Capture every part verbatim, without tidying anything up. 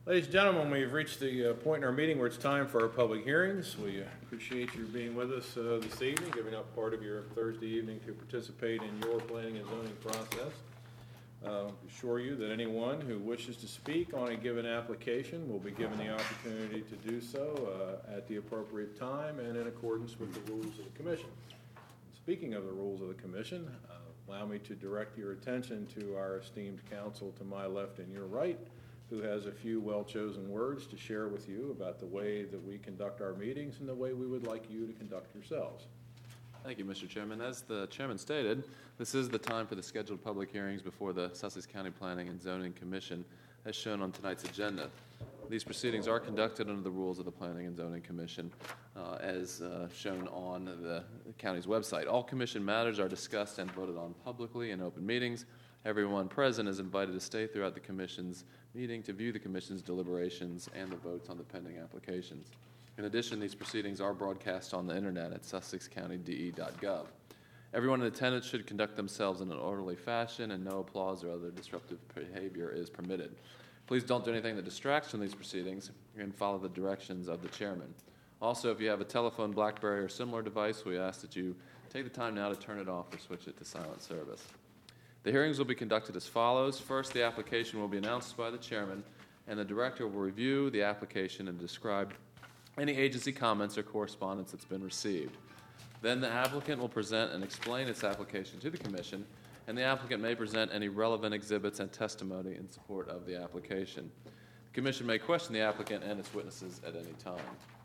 Ladies and gentlemen, we've reached the uh, point in our meeting where it's time for our public hearings. We uh, appreciate you being with us uh, this evening, giving up part of your Thursday evening to participate in your planning and zoning process. Uh, assure you that anyone who wishes to speak on a given application will be given the opportunity to do so uh, at the appropriate time and in accordance with the rules of the Commission. Speaking of the rules of the Commission, uh, allow me to direct your attention to our esteemed counsel to my left and your right, who has a few well-chosen words to share with you about the way that we conduct our meetings and the way we would like you to conduct yourselves. Thank you, Mister Chairman. As the Chairman stated, this is the time for the scheduled public hearings before the Sussex County Planning and Zoning Commission, as shown on tonight's agenda. These proceedings are conducted under the rules of the Planning and Zoning Commission, uh, as uh, shown on the county's website. All commission matters are discussed and voted on publicly in open meetings. Everyone present is invited to stay throughout the Commission's meeting to view the Commission's deliberations and the votes on the pending applications. In addition, these proceedings are broadcast on the internet at sussex county d e dot gov. Everyone in attendance should conduct themselves in an orderly fashion, and no applause or other disruptive behavior is permitted. Please don't do anything that distracts from these proceedings and follow the directions of the chairman. Also, if you have a telephone, BlackBerry, or similar device, we ask that you take the time now to turn it off or switch it to silent service. The hearings will be conducted as follows. First, the application will be announced by the chairman, and the director will review the application and describe any agency comments or correspondence that's been received. Then the applicant will present and explain its application to the commission, and the applicant may present any relevant exhibits and testimony in support of the application. The commission may question the applicant and its witnesses at any time.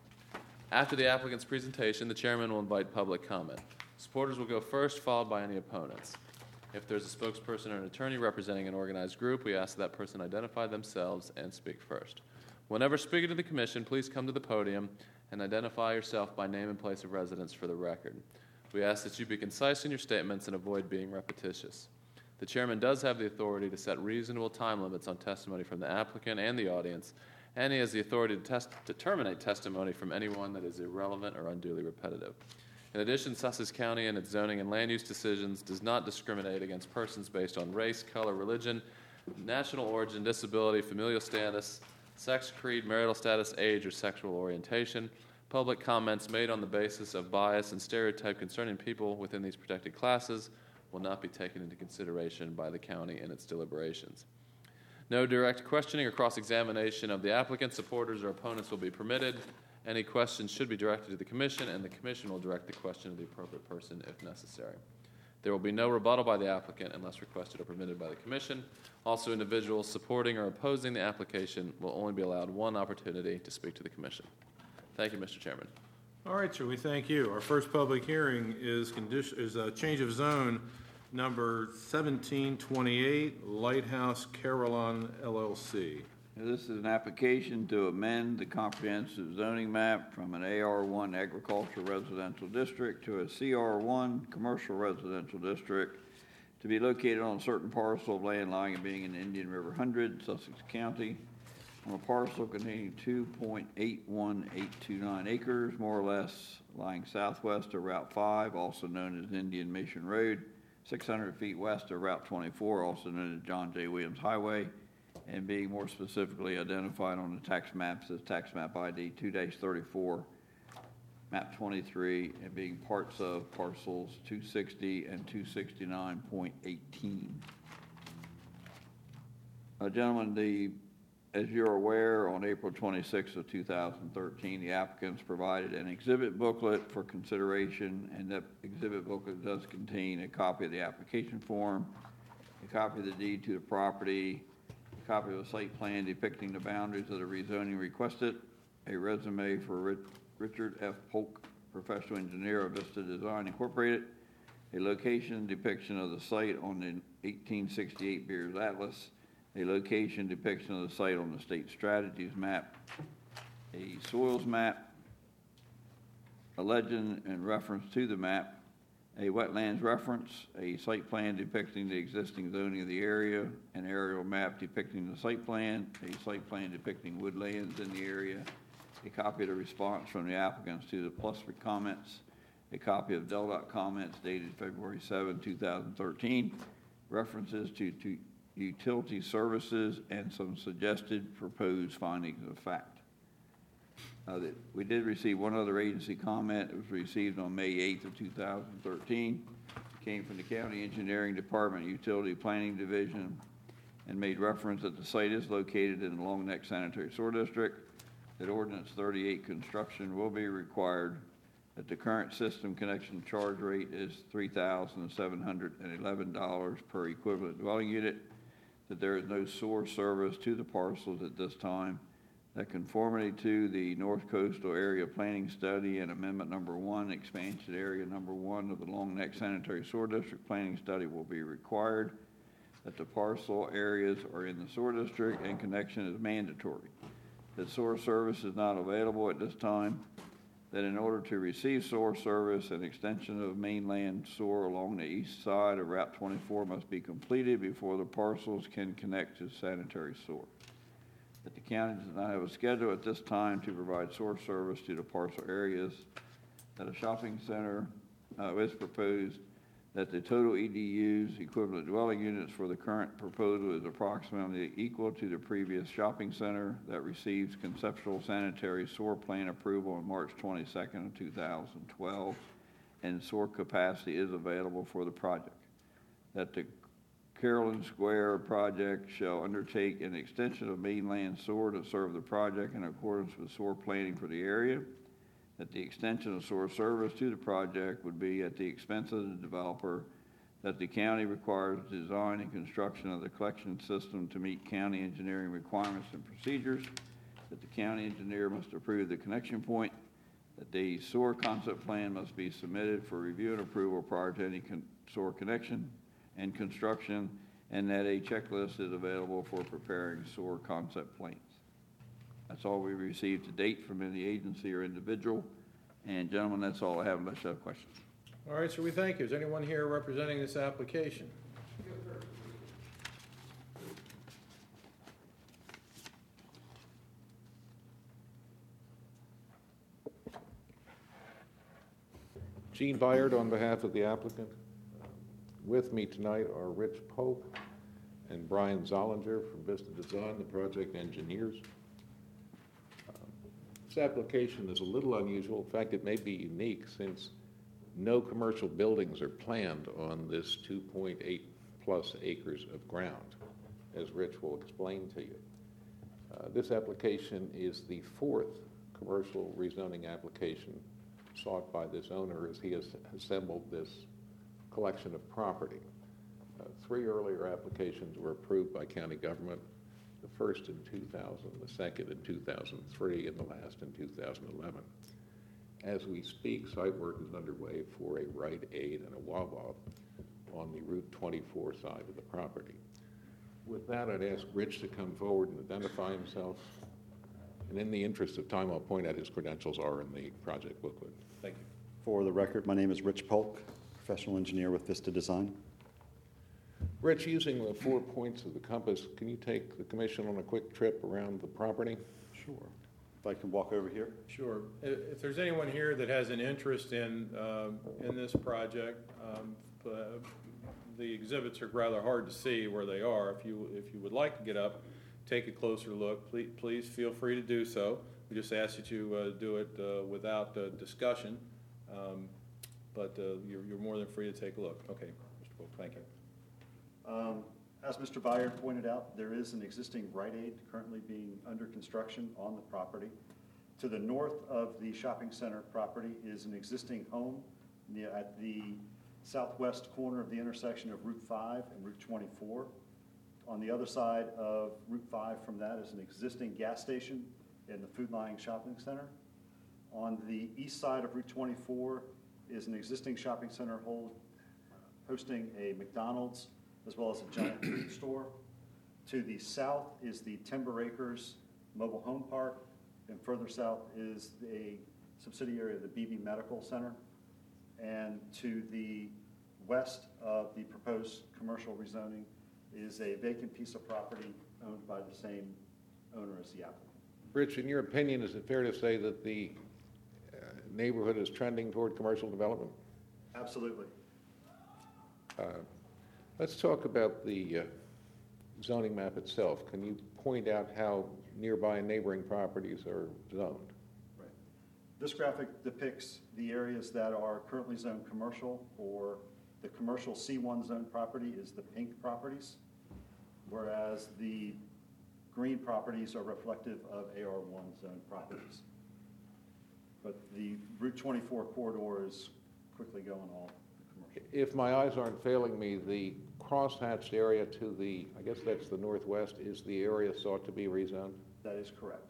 After the applicant's presentation, the chairman will invite public comment. Supporters will go first, followed by any opponents. If there's a spokesperson or an attorney representing an organized group, we ask that, that person identify themselves and speak first. Whenever speaking to the commission, please come to the podium and identify yourself by name and place of residence for the record. We ask that you be concise in your statements and avoid being repetitious. The chairman does have the authority to set reasonable time limits on testimony from the applicant and the audience, and he has the authority to, test, to terminate testimony from anyone that is irrelevant or unduly repetitive. In addition, Sussex County and its zoning and land use decisions does not discriminate against persons based on race, color, religion, national origin, disability, familial status, sex, creed, marital status, age, or sexual orientation. Public comments made on the basis of bias and stereotype concerning people within these protected classes will not be taken into consideration by the county in its deliberations. No direct questioning or cross-examination of the applicant, supporters, or opponents will be permitted. Any questions should be directed to the commission, and the commission will direct the question to the appropriate person if necessary. There will be no rebuttal by the applicant unless requested or permitted by the commission. Also, individuals supporting or opposing the application will only be allowed one opportunity to speak to the commission. Thank you, Mister Chairman. All right, sir, we thank you. Our first public hearing is condition is a change of zone number seventeen twenty-eight, Lighthouse Carillon L L C. This is an application to amend the comprehensive zoning map from an A R one agricultural residential district to a C R one commercial residential district to be located on a certain parcel of land lying and being in Indian River Hundred, Sussex County, on a parcel containing two point eight one eight two nine acres, more or less, lying southwest of Route five, also known as Indian Mission Road, six hundred feet west of Route twenty-four, also known as John J. Williams Highway, and being more specifically identified on the tax maps as tax map I D two dash thirty-four, map twenty-three, and being parts of parcels two sixty and two sixty-nine point one eight. Uh, gentlemen, the, as you're aware, on April twenty-sixth of two thousand thirteen, the applicants provided an exhibit booklet for consideration, and that exhibit booklet does contain a copy of the application form, a copy of the deed to the property, a copy of a site plan depicting the boundaries of the rezoning requested, a resume for Rich, Richard F. Polk, professional engineer of Vista Design Incorporated, a location depiction of the site on the eighteen sixty-eight Beers Atlas, a location depiction of the site on the state strategies map, a soils map, a legend and reference to the map, a wetlands reference, a site plan depicting the existing zoning of the area, an aerial map depicting the site plan, a site plan depicting woodlands in the area, a copy of the response from the applicants to the plus for comments, a copy of D L D O C comments dated February seventh, two thousand thirteen, references to, to utility services and some suggested proposed findings of fact. Uh, that we did receive one other agency comment. It was received on May eighth of two thousand thirteen. It came from the County Engineering Department Utility Planning Division and made reference that the site is located in the Long Neck Sanitary Sewer District, that Ordinance thirty-eight construction will be required, that the current system connection charge rate is three thousand seven hundred eleven dollars per equivalent dwelling unit, that there is no sewer service to the parcels at this time, that conformity to the North Coastal Area Planning Study and Amendment Number One, Expansion Area Number One of the Long Neck Sanitary Sewer District Planning Study will be required, that the parcel areas are in the sewer district and connection is mandatory, that sewer service is not available at this time, that in order to receive sewer service, an extension of mainland sewer along the east side of Route twenty-four must be completed before the parcels can connect to sanitary sewer, that the county does not have a schedule at this time to provide sewer service to the parcel areas, that a shopping center uh, is proposed, that the total E D Us, equivalent dwelling units for the current proposal, is approximately equal to the previous shopping center that receives conceptual sanitary sewer plan approval on March twenty-second of two thousand twelve, and sewer capacity is available for the project, that the Carolyn Square project shall undertake an extension of mainland sewer to serve the project in accordance with sewer planning for the area, that the extension of sewer service to the project would be at the expense of the developer, that the county requires design and construction of the collection system to meet county engineering requirements and procedures, that the county engineer must approve the connection point, that the sewer concept plan must be submitted for review and approval prior to any con- sewer connection and construction, and that a checklist is available for preparing sewer concept plans. That's all we received to date from any agency or individual. And gentlemen, that's all I have unless you have questions. All right, sir, we thank you. Is anyone here representing this application? Gene Byard on behalf of the applicant. With me tonight are Rich Polk and Brian Zollinger from Vista Design, the project engineers. Um, This application is a little unusual. In fact, it may be unique since no commercial buildings are planned on this two point eight plus acres of ground, as Rich will explain to you. Uh, This application is the fourth commercial rezoning application sought by this owner as he has assembled this collection of property. Uh, three earlier applications were approved by county government, the first in two thousand, the second in two thousand three, and the last in two thousand eleven. As we speak, site work is underway for a Rite Aid and a Wawa on the Route twenty-four side of the property. With that, I'd ask Rich to come forward and identify himself. And in the interest of time, I'll point out his credentials are in the project booklet. Thank you. For the record, my name is Rich Polk, professional engineer with Vista Design. Rich, using the four points of the compass, can you take the commission on a quick trip around the property? Sure. If I can walk over here. Sure. If if there's anyone here that has an interest in, um, in this project, um, uh, the exhibits are rather hard to see where they are. If you, if you would like to get up, take a closer look, please, please feel free to do so. We just ask that you uh, do it uh, without uh, discussion, um, but uh, you're, you're more than free to take a look. Okay, Mister Polk, thank you. Um, As Mister Byard pointed out, there is an existing Rite Aid currently being under construction on the property. To the north of the shopping center property is an existing home near, at the southwest corner of the intersection of Route five and Route twenty-four. On the other side of Route five from that is an existing gas station in the Food Lion Shopping Center. On the east side of Route twenty-four is an existing shopping center hold, hosting a McDonald's as well as a giant food store. To the south is the Timber Acres Mobile Home Park, and further south is a subsidiary of the Beebe Medical Center. And to the west of the proposed commercial rezoning is a vacant piece of property owned by the same owner as the applicant. Rich, in your opinion, is it fair to say that the uh, neighborhood is trending toward commercial development? Absolutely. Uh, Let's talk about the uh, zoning map itself, can you point out how nearby neighboring properties are zoned? Right. This graphic depicts the areas that are currently zoned commercial, or the commercial C one zone property is the pink properties, whereas the green properties are reflective of A R one zone properties. But the Route twenty-four corridor is quickly going all commercial. If my eyes aren't failing me, the crosshatched area to the, I guess that's the northwest, is the area sought to be rezoned? That is correct.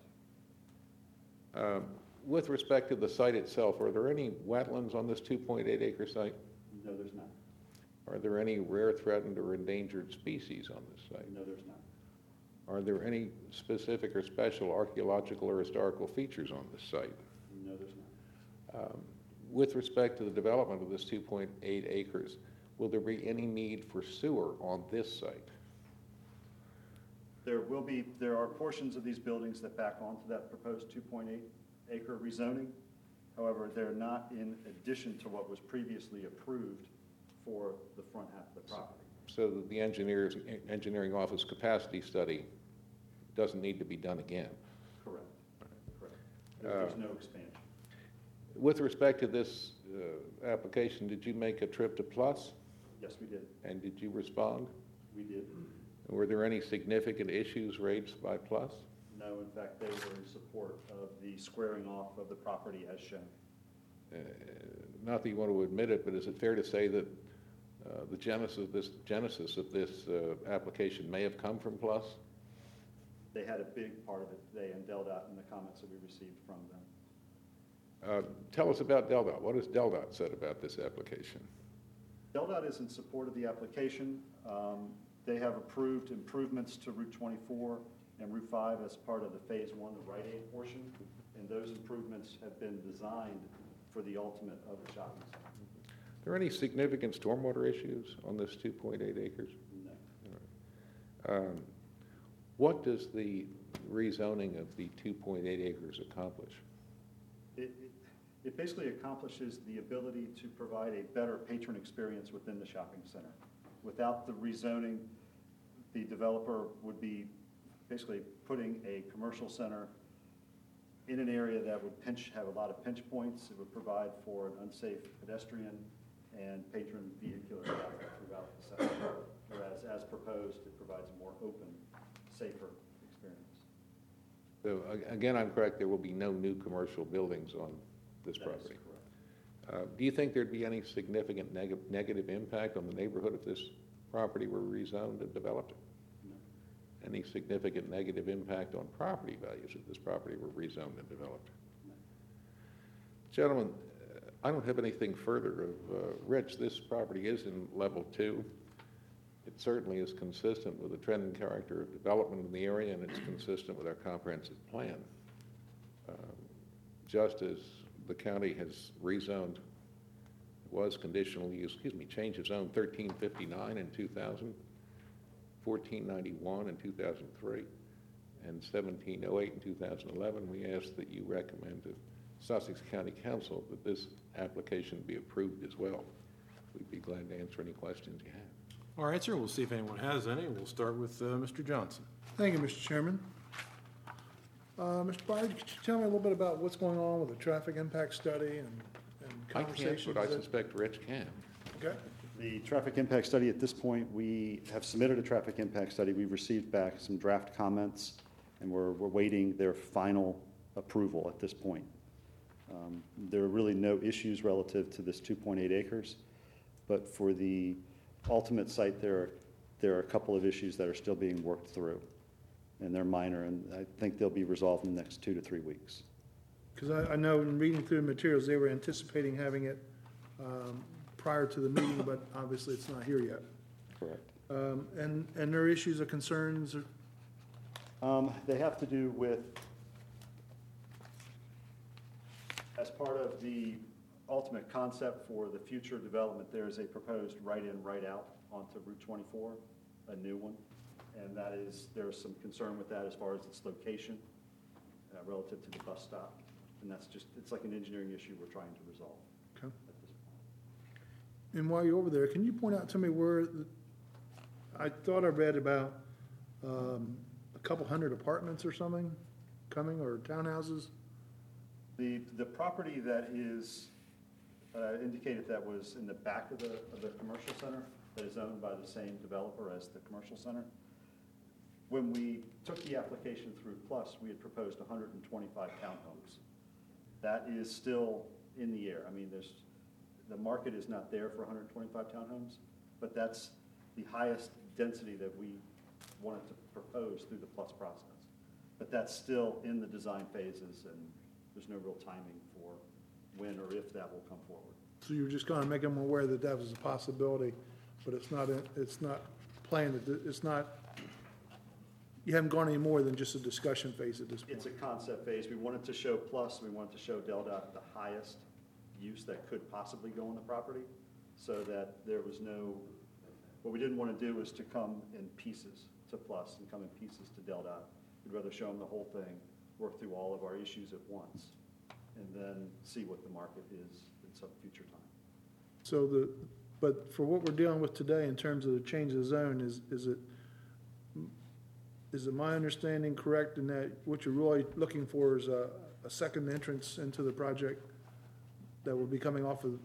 Um, With respect to the site itself, are there any wetlands on this two point eight acre site? No, there's not. Are there any rare, threatened, or endangered species on this site? No, there's not. Are there any specific or special archaeological or historical features on this site? No, there's not. Um, With respect to the development of this two point eight acres, will there be any need for sewer on this site? There will be, there are portions of these buildings that back onto that proposed two point eight acre rezoning. However, they're not in addition to what was previously approved for the front half of the property. So that the engineers, engineering office capacity study doesn't need to be done again. Correct. Correct. There's no expansion. With respect to this uh, application, did you make a trip to Plus? Yes, we did. And did you respond? We did. Were there any significant issues raised by Plus? No, in fact, they were in support of the squaring off of the property as shown. Uh, Not that you want to admit it, but is it fair to say that uh, the genesis, this genesis of this uh, application may have come from Plus? They had a big part of it, they and DelDOT, in the comments that we received from them. Uh, Tell us about DelDOT. What has DelDOT said about this application? DelDOT is in support of the application. Um, They have approved improvements to Route twenty-four and Route five as part of the Phase One, the Rite Aid portion, and those improvements have been designed for the ultimate of the shopping center. Are there any significant stormwater issues on this two point eight acres? No. Um, What does the rezoning of the two point eight acres accomplish? It, it, it basically accomplishes the ability to provide a better patron experience within the shopping center. Without the rezoning, the developer would be basically putting a commercial center in an area that would pinch, have a lot of pinch points. It would provide for an unsafe pedestrian and patron vehicular traffic throughout the center. Whereas, as proposed, it provides a more open, safer experience. So a- again, I'm correct, there will be no new commercial buildings on this That is property. correct. Uh, Do you think there'd be any significant neg- negative impact on the neighborhood if this property were rezoned and developed? No. Any significant negative impact on property values if this property were rezoned and developed? No. Gentlemen, uh, I don't have anything further of, uh, Rich, this property is in level two. It certainly is consistent with the trend and character of development in the area, and it's consistent with our comprehensive plan. Um, Just as the county has rezoned, it was conditional use, excuse me, change of zone thirteen fifty-nine in two thousand, fourteen ninety-one in two thousand three, and seventeen oh eight in two thousand eleven. We ask that you recommend to Sussex County Council that this application be approved as well. We'd be glad to answer any questions you have. All right, sir, we'll see if anyone has any. We'll start with uh, Mister Johnson. Thank you, Mister Chairman. Uh, Mister Byard, could you tell me a little bit about what's going on with the traffic impact study and and I can't, conversations? but I that- suspect Rich can. Okay, The traffic impact study, at this point, we have submitted a traffic impact study. We've received back some draft comments, and we're, we're waiting their final approval at this point. Um, There are really no issues relative to this two point eight acres, but for the ultimate site, there are, there are a couple of issues that are still being worked through, and they're minor, and I think they'll be resolved in the next two to three weeks. because I, I know in reading through the materials, they were anticipating having it um, prior to the meeting, but obviously it's not here yet. Correct. Um, And, and their issues or concerns, or- Um, They have to do with, as part of the ultimate concept for the future development, there is a proposed right-in, right-out onto Route twenty-four, a new one. And that is, there's some concern with that as far as its location uh, relative to the bus stop. And that's just, it's like an engineering issue we're trying to resolve Okay. at this point. and while you're over there, can you point out to me where, the- I thought I read about um, a couple hundred apartments or something coming, or townhouses? The, the property that is uh, indicated that was in the back of the, of the commercial center, that is owned by the same developer as the commercial center. When we took the application through Plus, we had proposed one hundred twenty-five townhomes. That is still in the air. I mean, there's, the market is not there for one hundred twenty-five townhomes, but that's the highest density that we wanted to propose through the Plus process. But that's still in the design phases, and there's no real timing for when or if that will come forward. So you're just gonna make them aware that that was a possibility, but it's not, a- it's not planned, it's not, you haven't gone any more than just a discussion phase at this point? It's a concept phase. We wanted to show Plus, we wanted to show Del Dot the highest use that could possibly go on the property, so that there was no, what we didn't want to do was to come in pieces to Plus and come in pieces to Del Dot. We'd rather show them the whole thing, work through all of our issues at once, and then see what the market is in some future time. So the, but for what we're dealing with today in terms of the change of zone, is, is it, is it my understanding correct in that what you're really looking for is a, a second entrance into the project that will be coming off of,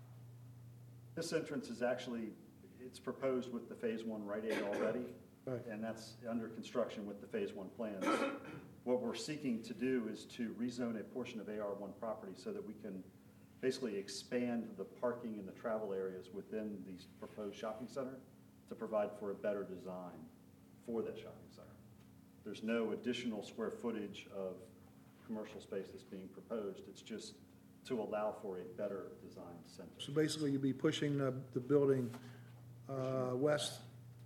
This entrance is actually, it's proposed with the Phase One Rite Aid already, right? and that's under construction with the Phase One plans. What we're seeking to do is to rezone a portion of A R one property so that we can basically expand the parking and the travel areas within the proposed shopping center to provide for a better design for that shopping center. There's no additional square footage of commercial space that's being proposed. It's just to allow for a better designed center. So basically you'll be pushing the, the building, uh, west,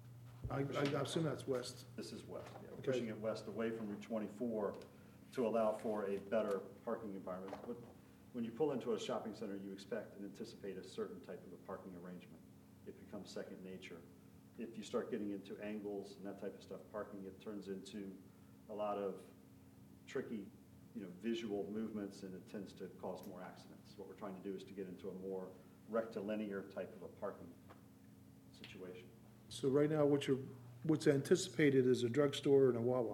I, I assume that's west. This is west, yeah. We're Okay. pushing it west away from Route twenty-four to allow for a better parking environment. But when you pull into a shopping center, you expect and anticipate a certain type of a parking arrangement. It becomes second nature. If you start getting into angles and that type of stuff, parking, it turns into a lot of tricky, you know, visual movements, and it tends to cause more accidents. What we're trying to do is to get into a more rectilinear type of a parking situation. So right now, what you're, what's anticipated is a drugstore and a Wawa.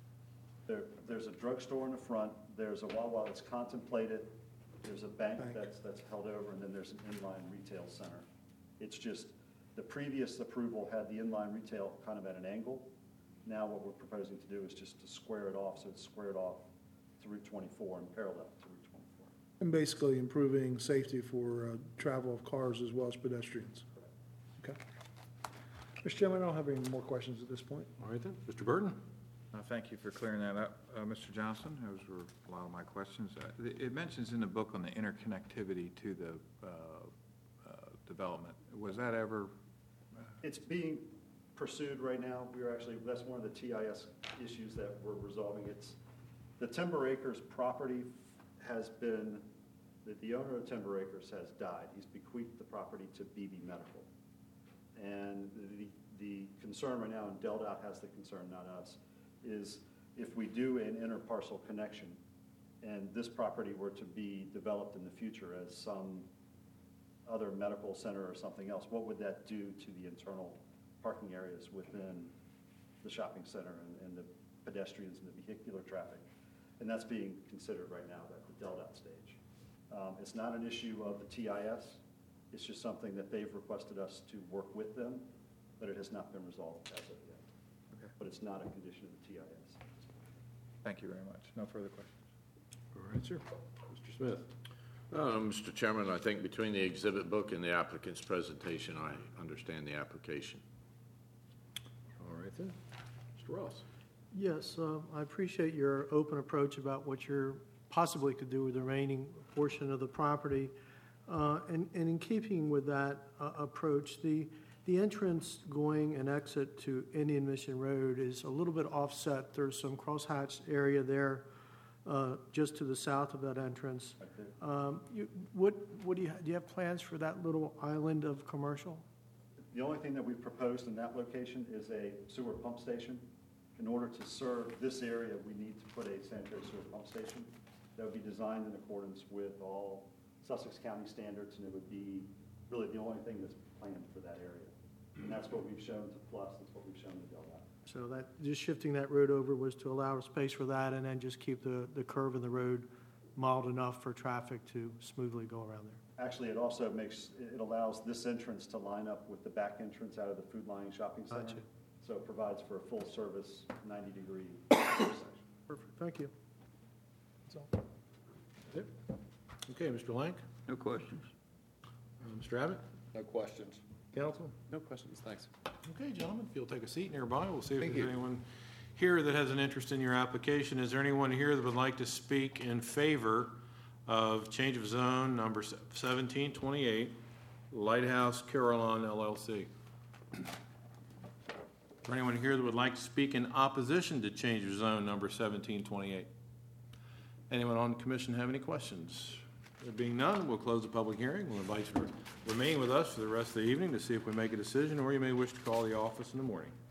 There, there's a drugstore in the front, there's a Wawa that's contemplated, there's a bank Bank. that's, that's held over, and then there's an inline retail center. It's just, the previous approval had the inline retail kind of at an angle. Now what we're proposing to do is just to square it off, so it's squared off to Route twenty-four and parallel to Route twenty-four. And basically improving safety for uh, travel of cars as well as pedestrians. Okay. Mister Chairman, I don't have any more questions at this point. All right then, Mister Burton? Uh, Thank you for clearing that up, uh, Mister Johnson. Those were a lot of my questions. Uh, it- It mentions in the book on the interconnectivity to the uh, uh, development. Was that ever, It's being pursued right now. We're actually, that's one of the T I S issues that we're resolving. It's, the Timber Acres property has been, the, the owner of Timber Acres has died. He's bequeathed the property to B B Medical. And the, the concern right now, and Del Dot has the concern, not us, is if we do an interparcel connection and this property were to be developed in the future as some other medical center or something else, what would that do to the internal parking areas within the shopping center and, and the pedestrians and the vehicular traffic? And that's being considered right now at the Del Dot stage. Um, it's not an issue of the T I S. It's just something that they've requested us to work with them, but it has not been resolved as of yet. Okay. But it's not a condition of the T I S. thank you very much. No further questions. All right, sir. Mister Smith? Uh, Mister Chairman, I think between the exhibit book and the applicant's presentation, I understand the application. All right then. Mister Ross? Yes, uh, I appreciate your open approach about what you're possibly could do with the remaining portion of the property. Uh, And and in keeping with that uh, approach, the the entrance going and exit to Indian Mission Road is a little bit offset. There's some crosshatched area there uh, just to the south of that entrance. Right there. Um, you- What what do you, do you have plans for that little island of commercial? The only thing that we've proposed in that location is a sewer pump station. In order to serve this area, we need to put a sanitary sewer pump station that would be designed in accordance with all Sussex County standards, and it would be really the only thing that's planned for that area. And that's what we've shown to Plus, that's what we've shown to Del Dot. So that, just shifting that road over was to allow space for that and then just keep the, the curve in the road mild enough for traffic to smoothly go around there. Actually, it also makes, it allows this entrance to line up with the back entrance out of the Food Lion Shopping Center. Gotcha. So it provides for a full-service ninety-degree intersection. Perfect, thank you. That's all. Okay, Mister Lank, No questions. uh, Mister Abbott, No questions. council? No questions, thanks. Okay, gentlemen, if you'll take a seat nearby, we'll see if Thank there's you. anyone here that has an interest in your application. Is there anyone here that would like to speak in favor of change of zone number seventeen twenty-eight, Lighthouse Carillon L L C? Is there anyone here that would like to speak in opposition to change of zone number seventeen twenty-eight? Anyone on the commission have any questions? There being none, we'll close the public hearing. We'll invite you to remain with us for the rest of the evening to see if we make a decision, or you may wish to call the office in the morning.